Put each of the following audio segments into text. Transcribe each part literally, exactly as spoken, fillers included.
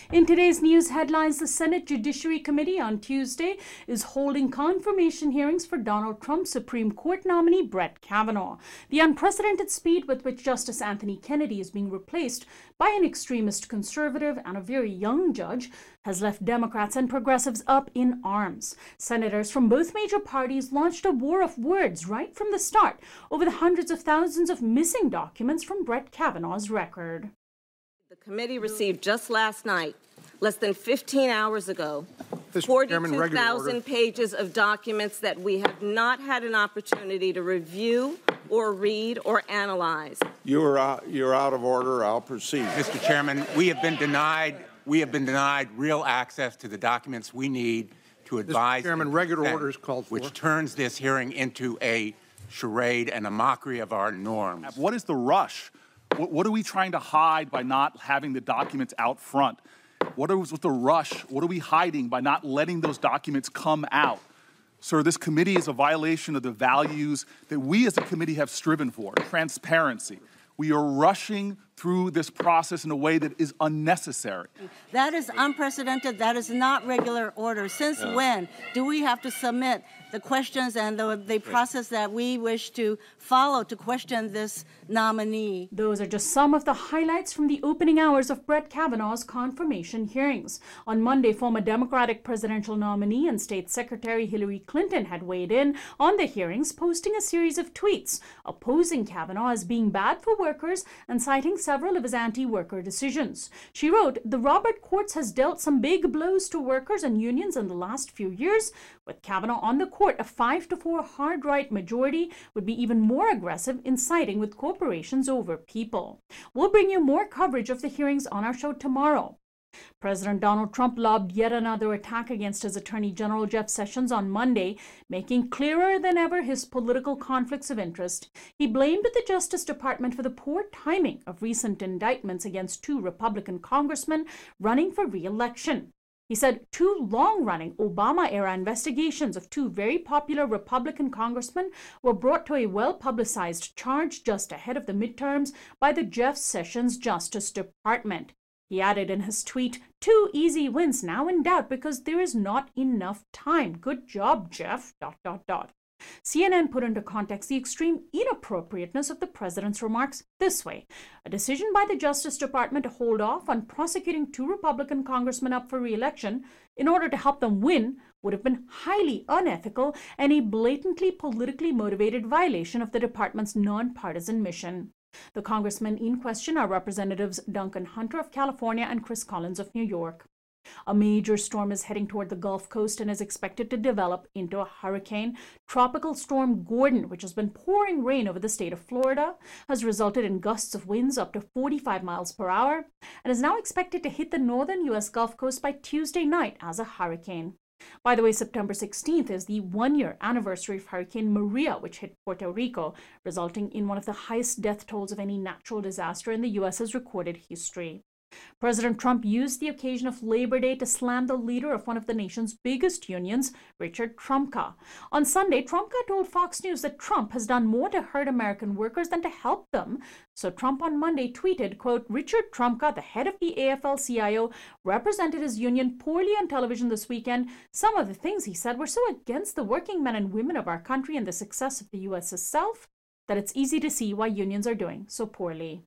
In today's news headlines, the Senate Judiciary Committee on Tuesday is holding confirmation hearings for Donald Trump's Supreme Court nominee Brett Kavanaugh. The unprecedented speed with which Justice Anthony Kennedy is being replaced by an extremist conservative and a very young judge has left Democrats and progressives up in arms. Senators from both major parties launched a war of words right from the start over the hundreds of thousands of missing documents from Brett Kavanaugh's record. The committee received just last night, less than fifteen hours ago, forty-two thousand pages of documents that we have not had an opportunity to review or read or analyze. You're out, you're out of order. I'll proceed. Mister Chairman, we have been denied we have been denied real access to the documents we need to advise. Mister Chairman, regular order is called for. Which turns this hearing into a charade and a mockery of our norms. What is the rush? What, what are we trying to hide by not having the documents out front? What is with the rush? What are we hiding by not letting those documents come out? Sir, this committee is a violation of the values that we as a committee have striven for, transparency. We are rushing through this process in a way that is unnecessary. That is unprecedented. That is not regular order. Since yeah. when do we have to submit the questions and the, the process that we wish to follow to question this nominee? Those are just some of the highlights from the opening hours of Brett Kavanaugh's confirmation hearings. On Monday, former Democratic presidential nominee and State Secretary Hillary Clinton had weighed in on the hearings, posting a series of tweets opposing Kavanaugh as being bad for workers and citing several of his anti-worker decisions. She wrote, "The Robert Courts has dealt some big blows to workers and unions in the last few years. With Kavanaugh on the court, a five to four hard right majority would be even more aggressive in siding with corporations over people." We'll bring you more coverage of the hearings on our show tomorrow. President Donald Trump lobbed yet another attack against his Attorney General Jeff Sessions on Monday, making clearer than ever his political conflicts of interest. He blamed the Justice Department for the poor timing of recent indictments against two Republican congressmen running for re-election. He said two long-running Obama-era investigations of two very popular Republican congressmen were brought to a well-publicized charge just ahead of the midterms by the Jeff Sessions Justice Department. He added in his tweet, "Two easy wins now in doubt because there is not enough time. Good job, Jeff, dot, dot, dot." C N N put into context the extreme inappropriateness of the president's remarks this way. A decision by the Justice Department to hold off on prosecuting two Republican congressmen up for re-election in order to help them win would have been highly unethical and a blatantly politically motivated violation of the department's nonpartisan mission. The congressmen in question are Representatives Duncan Hunter of California and Chris Collins of New York. A major storm is heading toward the Gulf Coast and is expected to develop into a hurricane. Tropical Storm Gordon, which has been pouring rain over the state of Florida, has resulted in gusts of winds up to forty-five miles per hour and is now expected to hit the northern U S Gulf Coast by Tuesday night as a hurricane. By the way, September sixteenth is the one-year anniversary of Hurricane Maria, which hit Puerto Rico, resulting in one of the highest death tolls of any natural disaster in the U S's recorded history. President Trump used the occasion of Labor Day to slam the leader of one of the nation's biggest unions, Richard Trumka. On Sunday, Trumka told Fox News that Trump has done more to hurt American workers than to help them. So Trump on Monday tweeted, quote, "Richard Trumka, the head of the A F L C I O, represented his union poorly on television this weekend. Some of the things he said were so against the working men and women of our country and the success of the U S itself that it's easy to see why unions are doing so poorly."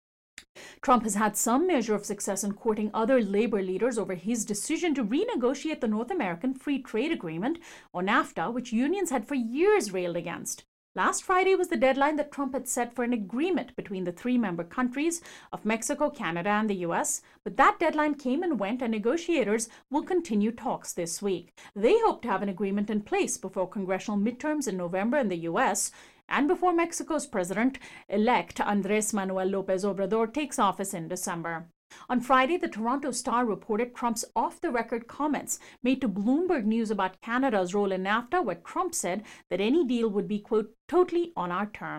Trump has had some measure of success in courting other labor leaders over his decision to renegotiate the North American Free Trade Agreement, or NAFTA, which unions had for years railed against. Last Friday was the deadline that Trump had set for an agreement between the three member countries of Mexico, Canada, and the U S, but that deadline came and went, and negotiators will continue talks this week. They hope to have an agreement in place before congressional midterms in November in the U S, and before Mexico's president-elect Andrés Manuel López Obrador takes office in December. On Friday, the Toronto Star reported Trump's off-the-record comments made to Bloomberg News about Canada's role in NAFTA, where Trump said that any deal would be, quote, "totally on our terms."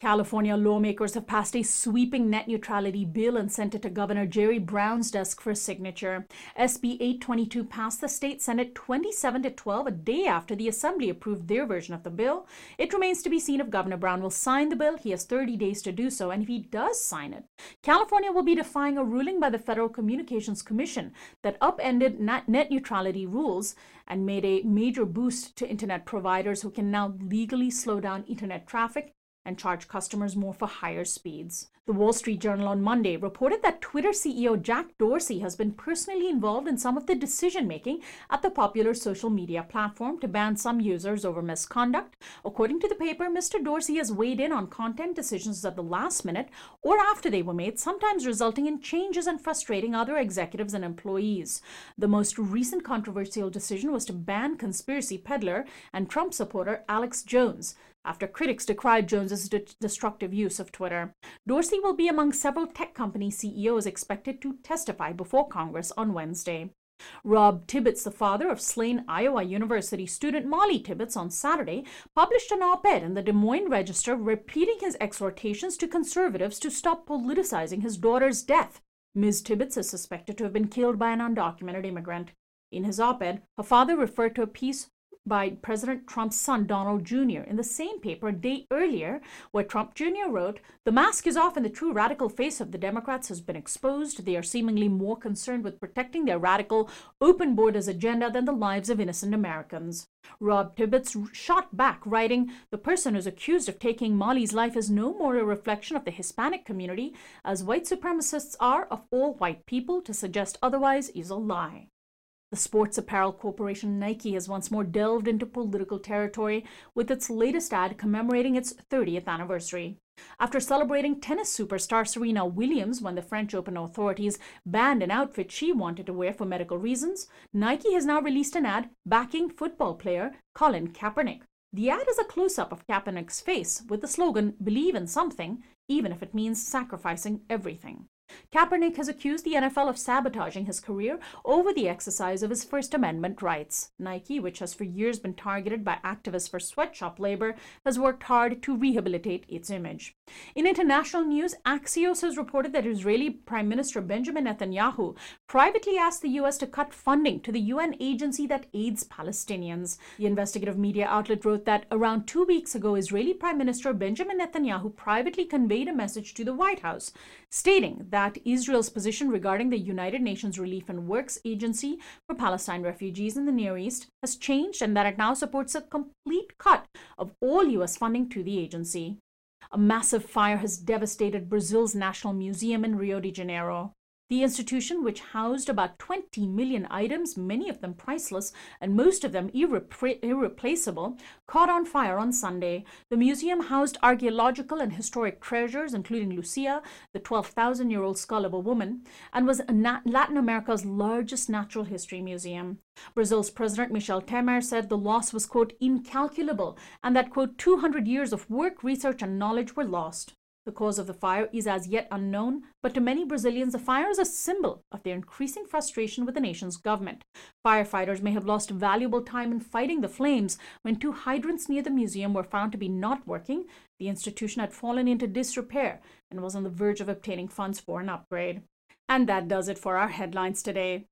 California lawmakers have passed a sweeping net neutrality bill and sent it to Governor Jerry Brown's desk for signature. S B eight twenty-two passed the state Senate twenty-seven to twelve a day after the Assembly approved their version of the bill. It remains to be seen if Governor Brown will sign the bill. He has thirty days to do so, and if he does sign it, California will be defying a ruling by the Federal Communications Commission that upended net neutrality rules and made a major boost to internet providers who can now legally slow down internet traffic and charge customers more for higher speeds. The Wall Street Journal on Monday reported that Twitter C E O Jack Dorsey has been personally involved in some of the decision-making at the popular social media platform to ban some users over misconduct. According to the paper, Mister Dorsey has weighed in on content decisions at the last minute or after they were made, sometimes resulting in changes and frustrating other executives and employees. The most recent controversial decision was to ban conspiracy peddler and Trump supporter Alex Jones, after critics decried Jones's de- destructive use of Twitter. Dorsey will be among several tech company C E Os expected to testify before Congress on Wednesday. Rob Tibbetts, the father of slain Iowa University student Molly Tibbetts, on Saturday published an op-ed in the Des Moines Register repeating his exhortations to conservatives to stop politicizing his daughter's death. Miz Tibbetts is suspected to have been killed by an undocumented immigrant. In his op-ed, her father referred to a piece by President Trump's son, Donald Junior, in the same paper a day earlier, where Trump Junior wrote, "The mask is off and the true radical face of the Democrats has been exposed. They are seemingly more concerned with protecting their radical, open borders agenda than the lives of innocent Americans." Rob Tibbetts shot back, writing, "The person who's accused of taking Molly's life is no more a reflection of the Hispanic community as white supremacists are of all white people. To suggest otherwise is a lie." The sports apparel corporation Nike has once more delved into political territory with its latest ad commemorating its thirtieth anniversary. After celebrating tennis superstar Serena Williams when the French Open authorities banned an outfit she wanted to wear for medical reasons, Nike has now released an ad backing football player Colin Kaepernick. The ad is a close-up of Kaepernick's face with the slogan, "Believe in something, even if it means sacrificing everything." Kaepernick has accused the N F L of sabotaging his career over the exercise of his First Amendment rights. Nike, which has for years been targeted by activists for sweatshop labor, has worked hard to rehabilitate its image. In international news, Axios has reported that Israeli Prime Minister Benjamin Netanyahu privately asked the U S to cut funding to the U N agency that aids Palestinians. The investigative media outlet wrote that around two weeks ago, Israeli Prime Minister Benjamin Netanyahu privately conveyed a message to the White House, stating that that Israel's position regarding the United Nations Relief and Works Agency for Palestine refugees in the Near East has changed and that it now supports a complete cut of all U S funding to the agency. A massive fire has devastated Brazil's National Museum in Rio de Janeiro. The institution, which housed about twenty million items, many of them priceless and most of them irrepre- irreplaceable, caught on fire on Sunday. The museum housed archaeological and historic treasures, including Lucia, the twelve thousand year old skull of a woman, and was Na- Latin America's largest natural history museum. Brazil's President Michel Temer said the loss was, quote, incalculable, and that, quote, two hundred years of work, research, and knowledge were lost. The cause of the fire is as yet unknown, but to many Brazilians, the fire is a symbol of their increasing frustration with the nation's government. Firefighters may have lost valuable time in fighting the flames when two hydrants near the museum were found to be not working. The institution had fallen into disrepair and was on the verge of obtaining funds for an upgrade. And that does it for our headlines today.